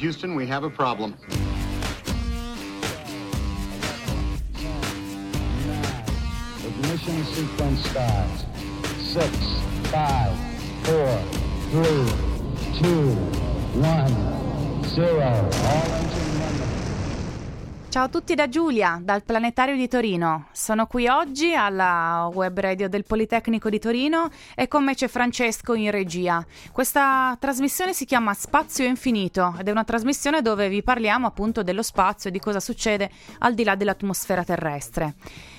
Houston, we have a problem. Ignition sequence starts. 6, 5, 4, 3, 2, 1, 0. All engine running. Ciao a tutti da Giulia, dal Planetario di Torino. Sono qui oggi alla web radio del Politecnico di Torino e con me c'è Francesco in regia. Questa trasmissione si chiama Spazio Infinito ed è una trasmissione dove vi parliamo appunto dello spazio e di cosa succede al di là dell'atmosfera terrestre.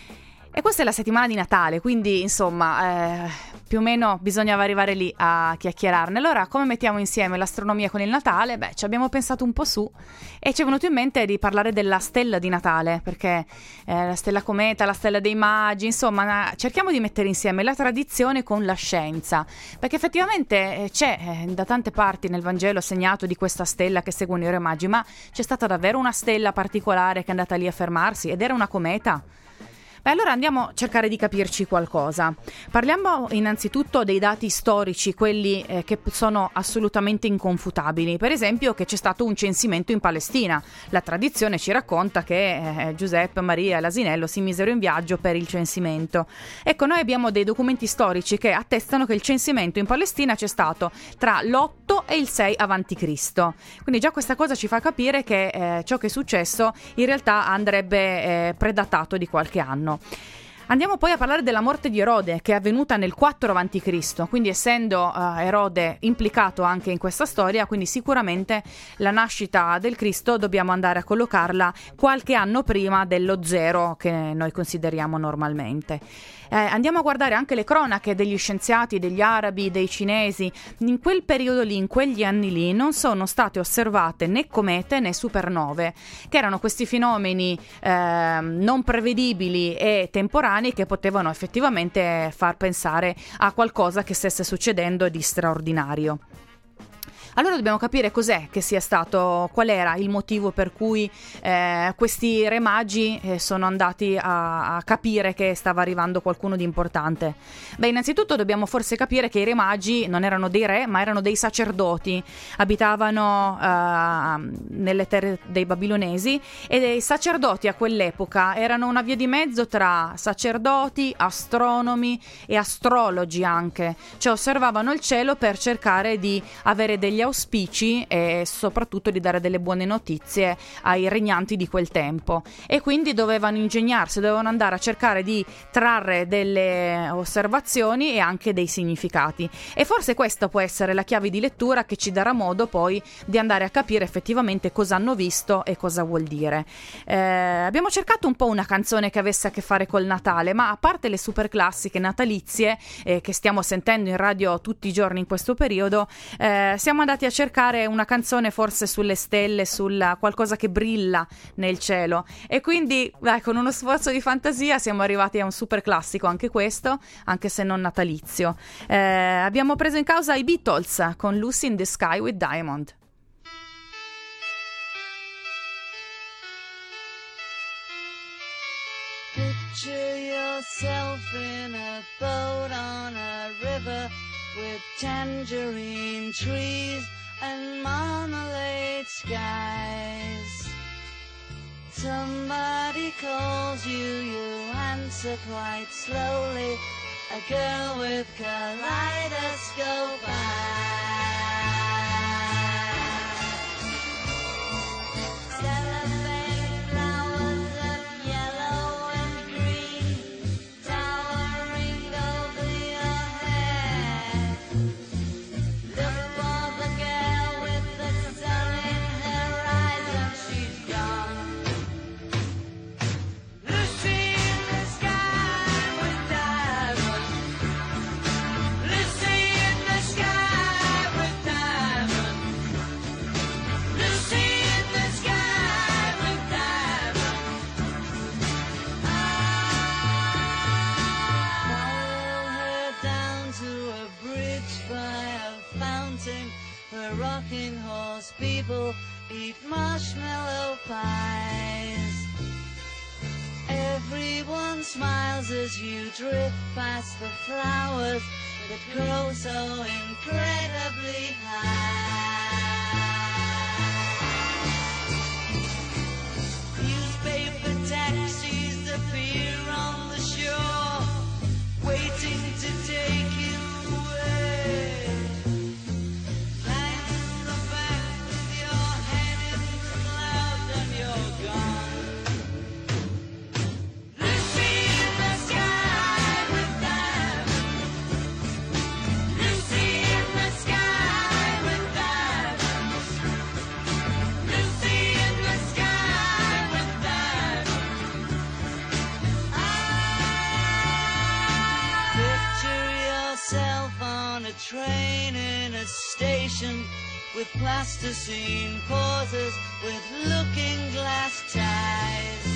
E questa è la settimana di Natale, quindi insomma più o meno bisognava arrivare lì a chiacchierarne. Allora, come mettiamo insieme l'astronomia con il Natale? Beh, ci abbiamo pensato un po' su e ci è venuto in mente di parlare della stella di Natale, perché la stella cometa, la stella dei magi, insomma cerchiamo di mettere insieme la tradizione con la scienza, perché effettivamente c'è da tante parti nel Vangelo segnato di questa stella che seguono i re magi, ma c'è stata davvero una stella particolare che è andata lì a fermarsi ed era una cometa? Beh, allora andiamo a cercare di capirci qualcosa. Parliamo innanzitutto dei dati storici, quelli che sono assolutamente inconfutabili. Per esempio che c'è stato un censimento in Palestina. La tradizione ci racconta che Giuseppe, Maria e l'Asinello si misero in viaggio per il censimento. Ecco, noi abbiamo dei documenti storici che attestano che il censimento in Palestina c'è stato tra l'8 e il 6 avanti Cristo. Quindi già questa cosa ci fa capire che ciò che è successo in realtà andrebbe predatato di qualche anno. Andiamo poi a parlare della morte di Erode, che è avvenuta nel 4 a.C., quindi essendo Erode implicato anche in questa storia, quindi sicuramente la nascita del Cristo dobbiamo andare a collocarla qualche anno prima dello 0 che noi consideriamo normalmente. Andiamo a guardare anche le cronache degli scienziati, degli arabi, dei cinesi. In quel periodo lì, in quegli anni lì, non sono state osservate né comete né supernove, che erano questi fenomeni non prevedibili e temporanei che potevano effettivamente far pensare a qualcosa che stesse succedendo di straordinario. Allora dobbiamo capire cos'è che sia stato, qual era il motivo per cui questi re magi sono andati a capire che stava arrivando qualcuno di importante. Beh, innanzitutto dobbiamo forse capire che i re magi non erano dei re, ma erano dei sacerdoti, abitavano nelle terre dei babilonesi e i sacerdoti a quell'epoca erano una via di mezzo tra sacerdoti, astronomi e astrologi anche, cioè osservavano il cielo per cercare di avere degli auspici e soprattutto di dare delle buone notizie ai regnanti di quel tempo, e quindi dovevano ingegnarsi, dovevano andare a cercare di trarre delle osservazioni e anche dei significati, e forse questa può essere la chiave di lettura che ci darà modo poi di andare a capire effettivamente cosa hanno visto e cosa vuol dire. Abbiamo cercato un po' una canzone che avesse a che fare col Natale, ma a parte le super classiche natalizie che stiamo sentendo in radio tutti i giorni in questo periodo, siamo andati a cercare una canzone forse sulle stelle, sulla qualcosa che brilla nel cielo, e quindi con uno sforzo di fantasia siamo arrivati a un super classico anche questo, anche se non natalizio. Abbiamo preso in causa i Beatles con Lucy in the Sky with Diamond. Picture yourself in a boat on a river with tangerine trees and marmalade skies. Somebody calls you, you answer quite slowly. A girl with kaleidoscope eyes. Cellophane flowers of yellow and green towering over your head. Look for the girl with the sun in her eyes and she's gone. Lucy in the sky with diamonds. Lucy in the sky with diamonds. Lucy in the sky with diamonds. Follow her down to a bridge by a fountain where rocking horse people eat marshmallow pies. Everyone smiles as you drift past the flowers that grow so incredibly high. plasticine pauses with looking glass ties.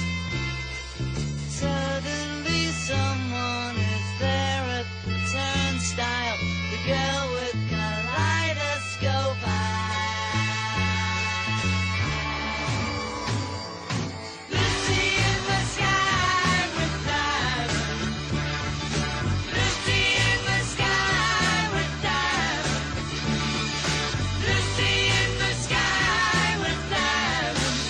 Suddenly someone is there at the turnstile, the girl with kaleidoscope eyes. Lucy in the sky with diamonds. Lucy in the sky with diamonds. Lucy in the sky with diamonds.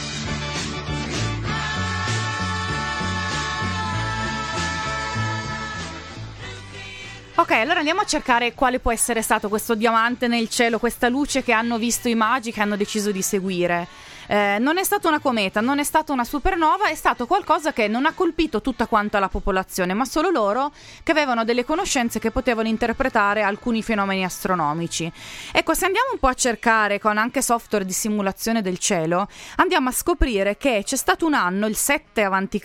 Ok, allora andiamo a cercare quale può essere stato questo diamante nel cielo, questa luce che hanno visto i magi, che hanno deciso di seguire. Non è stata una cometa, non è stata una supernova, è stato qualcosa che non ha colpito tutta quanta la popolazione, ma solo loro che avevano delle conoscenze che potevano interpretare alcuni fenomeni astronomici. Ecco, se andiamo un po' a cercare con anche software di simulazione del cielo, andiamo a scoprire che c'è stato un anno, il 7 a.C.,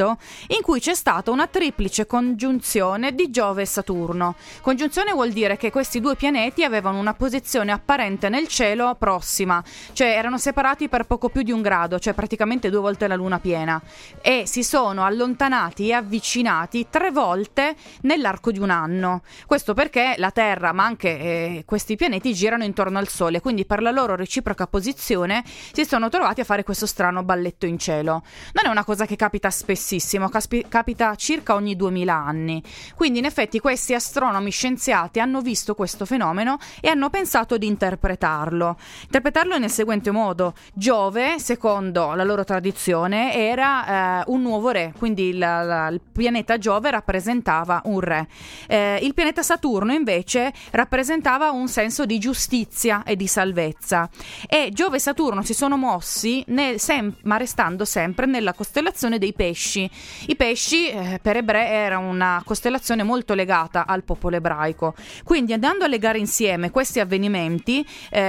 in cui c'è stata una triplice congiunzione di Giove e Saturno. Congiunzione vuol dire che questi due pianeti avevano una posizione apparente nel cielo prossima, cioè erano separati per poco più di un grado, cioè praticamente 2 volte la luna piena, e si sono allontanati e avvicinati 3 volte nell'arco di un anno. Questo perché la Terra, ma anche questi pianeti, girano intorno al Sole, quindi per la loro reciproca posizione si sono trovati a fare questo strano balletto in cielo. Non è una cosa che capita spessissimo, capita circa ogni 2000 anni. Quindi in effetti questi astronomi scienziati hanno visto questo fenomeno e hanno pensato di interpretarlo nel seguente modo. Giove, secondo la loro tradizione, era un nuovo re, quindi il pianeta Giove rappresentava un re. Il pianeta Saturno invece rappresentava un senso di giustizia e di salvezza. E Giove e Saturno si sono mossi ma restando sempre nella costellazione dei pesci. I pesci per ebrei era una costellazione molto legata al popolo ebraico. Quindi, andando a legare insieme questi avvenimenti,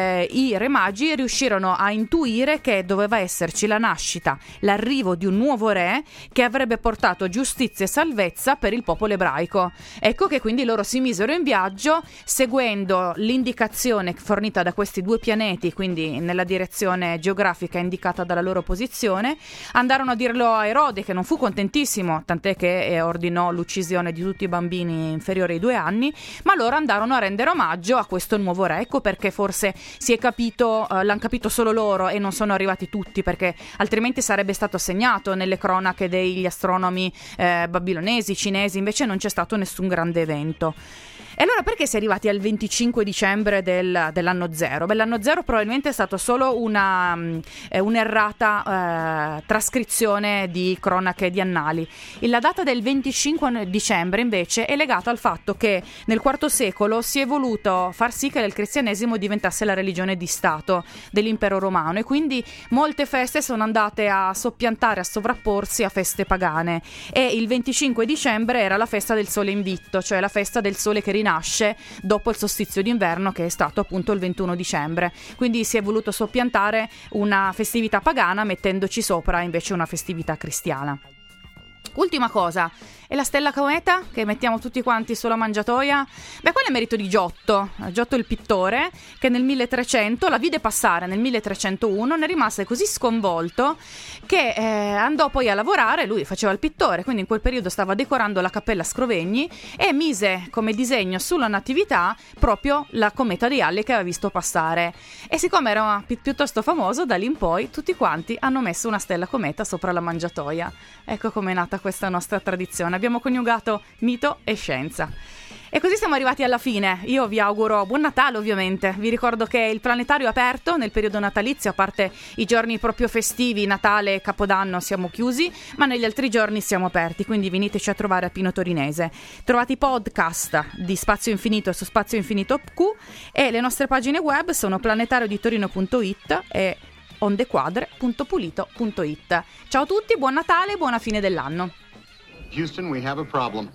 i re magi riuscirono a intuire che doveva esserci la nascita, l'arrivo di un nuovo re che avrebbe portato giustizia e salvezza per il popolo ebraico. Ecco che quindi loro si misero in viaggio seguendo l'indicazione fornita da questi due pianeti, quindi nella direzione geografica indicata dalla loro posizione. Andarono a dirlo a Erode, che non fu contentissimo, tant'è che ordinò l'uccisione di tutti i bambini inferiori ai 2 anni, ma loro andarono a rendere omaggio a questo nuovo re. Ecco perché forse si è capito, l'hanno capito solo loro e non sono arrivati tutti, perché altrimenti sarebbe stato segnato nelle cronache degli astronomi babilonesi, cinesi. Invece non c'è stato nessun grande evento. E allora perché si è arrivati al 25 dicembre dell'anno zero? Beh, l'anno zero probabilmente è stato solo un'errata trascrizione di cronache di annali. La data del 25 dicembre invece è legata al fatto che nel IV secolo si è voluto far sì che il cristianesimo diventasse la religione di Stato dell'impero romano, e quindi molte feste sono andate a soppiantare, a sovrapporsi a feste pagane, e il 25 dicembre era la festa del sole invitto, cioè la festa del sole che rinasce dopo il solstizio d'inverno, che è stato appunto il 21 dicembre. Quindi si è voluto soppiantare una festività pagana mettendoci sopra invece una festività cristiana. Ultima cosa, e la stella cometa che mettiamo tutti quanti sulla mangiatoia? Beh, quello è merito di Giotto il pittore, che nel 1300 la vide passare. Nel 1301 ne rimase così sconvolto che andò poi a lavorare. Lui faceva il pittore, quindi in quel periodo stava decorando la cappella Scrovegni, e mise come disegno sulla natività proprio la cometa di Halley che aveva visto passare. E siccome era piuttosto famoso, da lì in poi tutti quanti hanno messo una stella cometa sopra la mangiatoia. Ecco com'è nata questa nostra tradizione. Abbiamo coniugato mito e scienza. E così siamo arrivati alla fine. Io vi auguro buon Natale, ovviamente. Vi ricordo che il planetario è aperto nel periodo natalizio, a parte i giorni proprio festivi, Natale e Capodanno siamo chiusi, ma negli altri giorni siamo aperti, quindi veniteci a trovare a Pino Torinese. Trovate i podcast di Spazio Infinito su Spazio Infinito Q, e le nostre pagine web sono planetarioditorino.it e ondequadre.pulito.it. Ciao a tutti, buon Natale e buona fine dell'anno. Houston, we have a problem.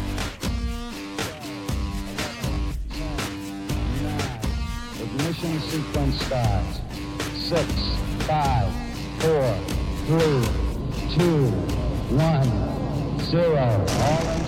Ignition sequence starts. 6, 5, 4, 3, 2, 1, 0. All